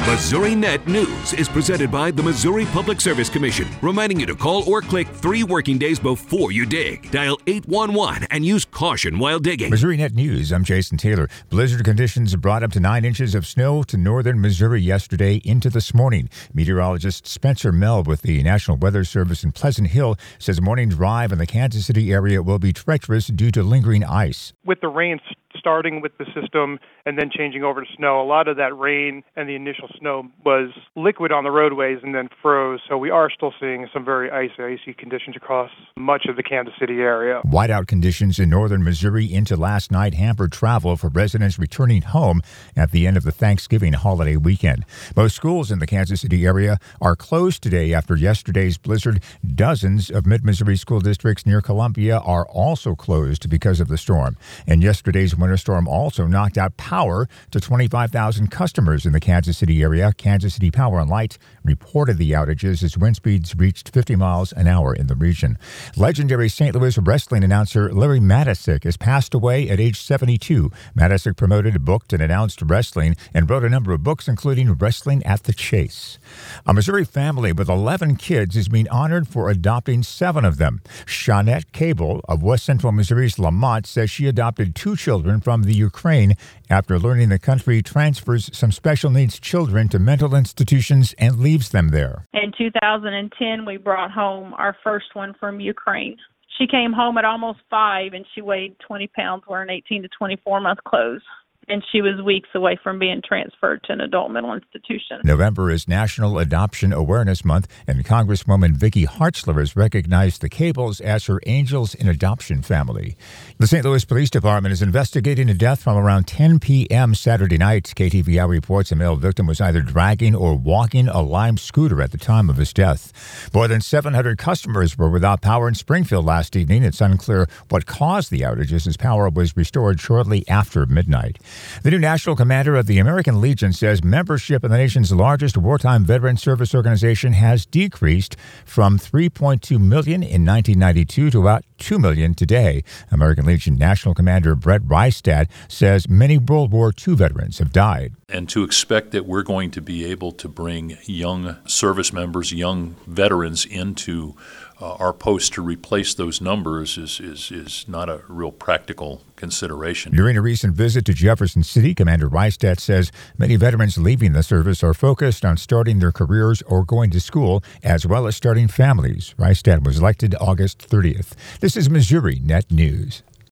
Missouri Net News is presented by the Missouri Public Service Commission, reminding you to call or click 3 working days before you dig. Dial 811 and use caution while digging. Missouri Net News, I'm Jason Taylor. Blizzard conditions brought up to 9 inches of snow to northern Missouri yesterday into this morning. Meteorologist Spencer Melb with the National Weather Service in Pleasant Hill says a morning drive in the Kansas City area will be treacherous due to lingering ice. With the rain starting with the system and then changing over to snow, a lot of that rain and the initial snow was liquid on the roadways and then froze. So we are still seeing some very icy conditions across much of the Kansas City area. Whiteout conditions in northern Missouri into last night hampered travel for residents returning home at the end of the Thanksgiving holiday weekend. Most schools in the Kansas City area are closed today after yesterday's blizzard. Dozens of mid-Missouri school districts near Columbia are also closed because of the storm. And yesterday's winter storm also knocked out power to 25,000 customers in the Kansas City area. Kansas City Power and Light reported the outages as wind speeds reached 50 miles an hour in the region. Legendary St. Louis wrestling announcer Larry Matysik has passed away at age 72. Matysik promoted, booked, and announced wrestling and wrote a number of books, including Wrestling at the Chase. A Missouri family with 11 kids is being honored for adopting 7 of them. Shawnette Cable of West Central Missouri's Lamont says she adopted 2 children from the Ukraine after learning the country transfers some special needs children to mental institutions and leaves them there. In 2010, we brought home our first one from Ukraine. She came home at almost 5, and she weighed 20 pounds, wearing 18 to 24-month clothes. And she was weeks away from being transferred to an adult mental institution. November is National Adoption Awareness Month, and Congresswoman Vicky Hartzler has recognized the Cables as her Angels in Adoption family. The St. Louis Police Department is investigating a death from around 10 p.m. Saturday night. KTVI reports a male victim was either dragging or walking a Lime scooter at the time of his death. More than 700 customers were without power in Springfield last evening. It's unclear what caused the outages as power was restored shortly after midnight. The new national commander of the American Legion says membership in the nation's largest wartime veteran service organization has decreased from 3.2 million in 1992 to about 2 million today. American Legion National Commander Brett Rystad says many World War II veterans have died. And to expect that we're going to be able to bring young service members, young veterans into our posts to replace those numbers is not a real practical consideration. During a recent visit to Jefferson City, Commander Rystad says many veterans leaving the service are focused on starting their careers or going to school, as well as starting families. Rystad was elected August 30th. This is Missouri Net News.